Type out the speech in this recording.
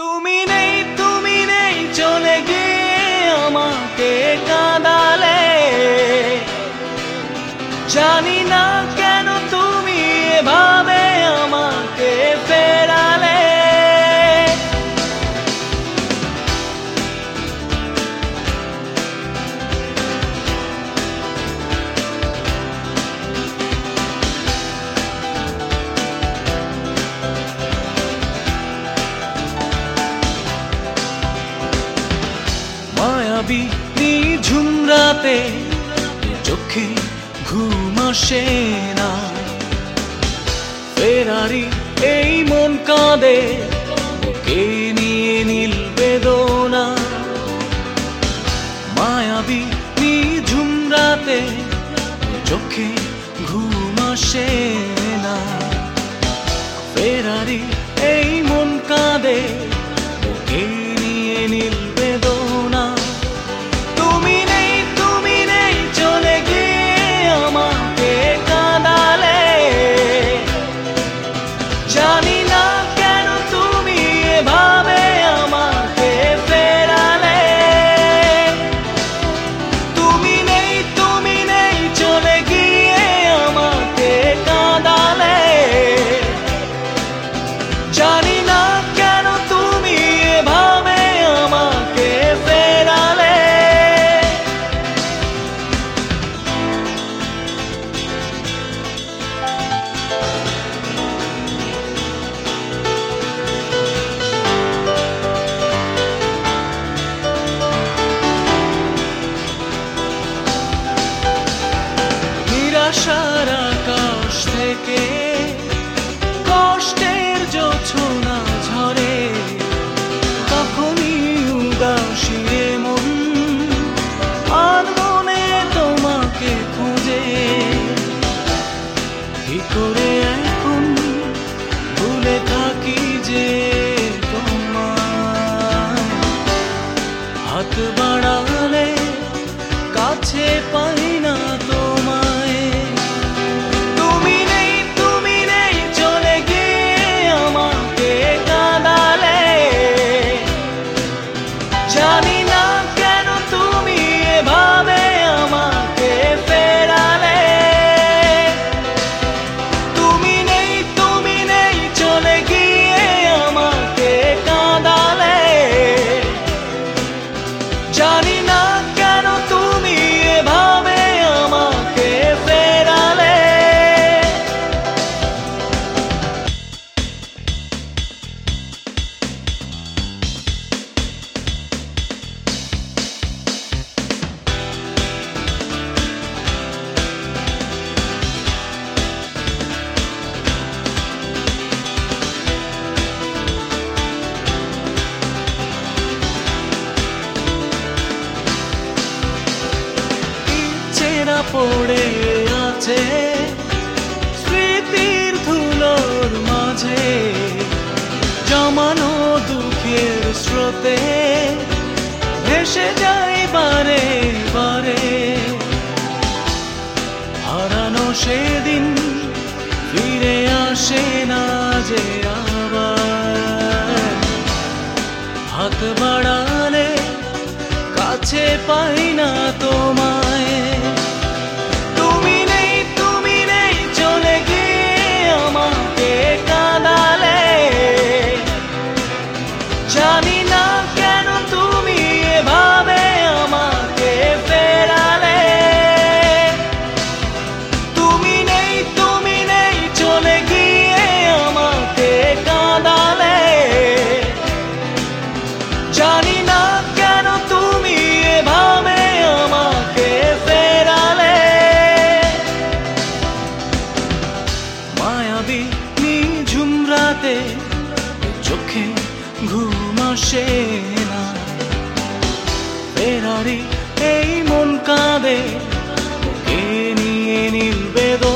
তুমি নেই চলে গিয়ে আমাকে কাঁদালে। জানি না কেন তুমি এভাবে আমাকে ফেরালে। মায়াবী নিঝুম রাতে চোখে ঘুম আসে না। ফেরারি এই মন কাঁদে, বুকে নিয়ে নীল বেদনা। মায়াবী নিঝুম রাতে চোখে ঘুম আসে না। ফেরারি এই মন কাঁদে, বুকে নিয়ে নীল বেদনা। তুমি নেই চলে গিয়ে আমাকে কাঁদালে। জানি না কেন তুমি এভাবে আমাকে ফেরালে। তুমি নেই চলে গিয়ে আমাকে কাঁদালে। জানি না কেন তুমি এভাবে আমাকে ফেরালে। নিরাশার আকাশ থেকে কষ্টের জোছনা ঝরে। তখনই উদাসী মন আর মনে তোমাকে খুঁজে। কি করে এখন ভুলে থাকি যে তোমায়। হাত বাড়ালে কাছে পাই না তোমায়। তুমি নেই চলে গিয়ে আমাকে কাঁদালে। জানি না কেন তুমি এভাবে আমাকে ফেরালে। তুমি নেই চলে গিয়ে আমাকে কাঁদালে। জানি না কেন তুমি এভাবে আমাকে ফেরালে। পড়ে আছে স্মৃতির ধুলোর মাঝে। জমানো দুঃখের স্রোতে ভেসে যায় বারে বারে। হারানো সেদিন ফিরে আসে না যে আবার। হাত বাড়ালে কাছে পাই না তোমায়। তুমি নেই চলে গিয়ে আমাকে কাঁদালে। জানি না কেন তুমি এভাবে আমাকে ফেরালে। তুমি নেই চলে গিয়ে আমাকে কাঁদালে। জানি না কেন তুমি এভাবে আমাকে ফেরালে। মায়াবী নিঝুম রাতে চোখে ঘুম আসে না। ফেরারি এই মন কাঁদে, বুকে নিয়ে নীল বেদনা।